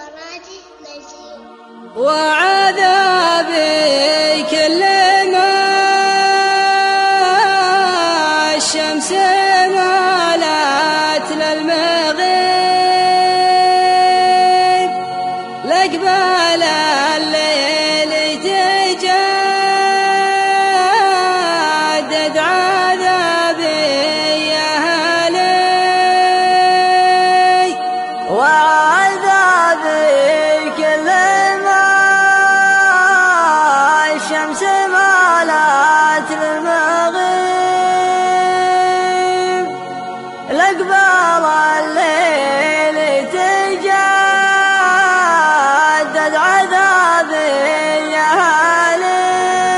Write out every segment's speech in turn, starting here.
وعذابي كل ما الشمس مالت للمغيب لقبال الليل تجدد عذابي يا هلي وعذابي كل ما الشمس مالت للمغيب لقبال الليل تجدد عذابي يا هلي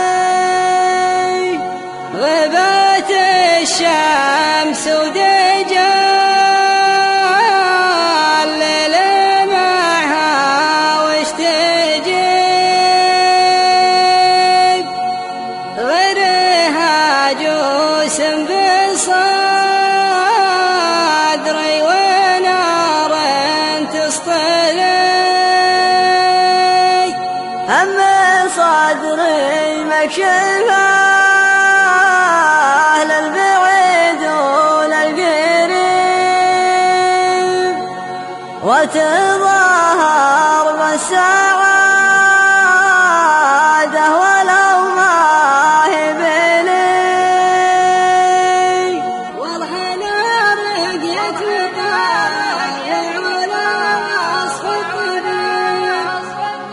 غبت الشمس ودجى الليل معها وش تجيب غيرها جوس بصدري ونار تسطلي هم صدري مكشفه للبعيد وللقريب وتظاهر بالسعادة ولو ما هي بلي والله نار رقيت مطايع ولا وصف الطبيب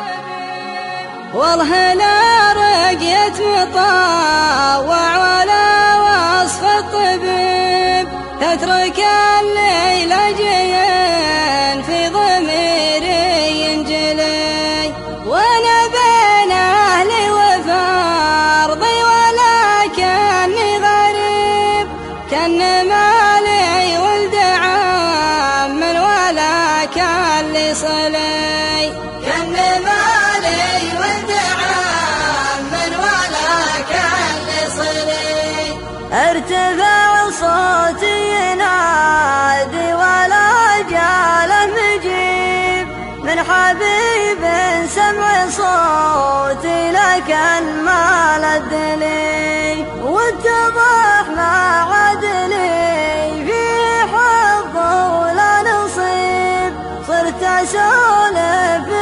والله نار رقيت مطاوع ولا وصف الطبيب تترك الليل جيان في ضميري ينجلي وانا بين اهلي وفرضي ولا كاني غريب كان مالي ولد عم ولا كان لي صلي كان مالي ولد عم ولا كان لي صلي ارتفع صوتي ينادي ولا جاله مجيب من حبيب سمع صوتي لكن ما لدلي واتضح ما عدلي في حظ ولا نصيب صرت اسولف في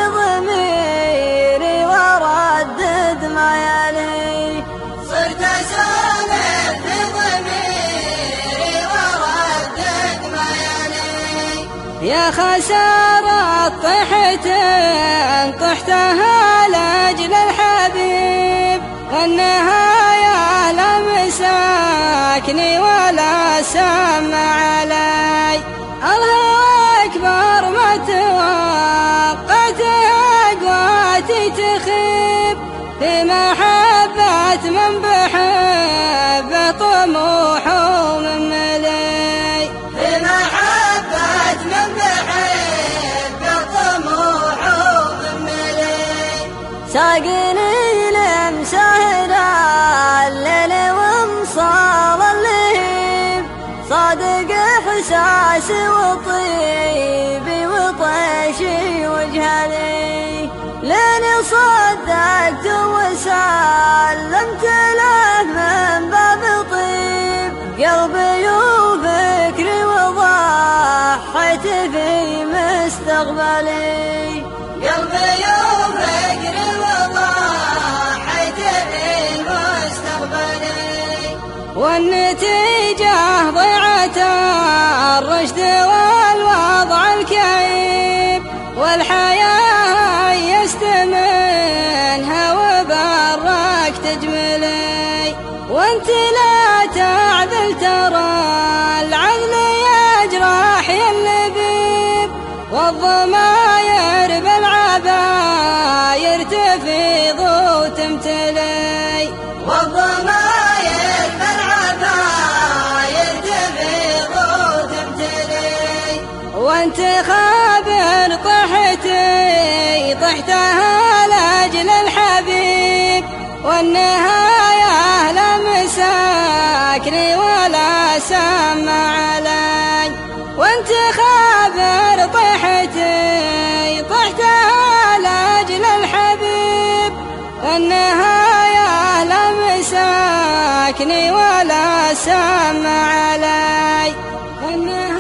ضميري واردد ما يلي صرت اسولف في ضميري واردد ما يلي يا خسارة طحتين طحتها لاجل الحبيب والنهاية لمساكني ولا سمع علي الهوى أكبر ما توقعت أقواتي تخيب في محبة من بحب طموح ومن ملي في محبة من بحب طموح ومن ملي ساقني لمسهر الليل ومصال اللهيب صادق احساسي وطيبي وطيشي وجهلي لين صدقت وسلمت له من باب طيب قلبي وفكري وضحيت في مستقبلي قلبي وفكري وضحيت في مستقبلي والنتيجة ضيعة الرشد والوضع الكئيب والحياة يستمنها وبرك تجملي وانت لا تعذل ترى العذل يجرح يا اللبيب والضماير بالعباير تفيض وتمتلي والضماير بالعباير تفيض وتمتلي وانت خابر طحتها لاجل الحبيب والنهاية لمساكني ولا سمع علي وانت خابر طحتها النهاية لا مساكني ولا سمع علي.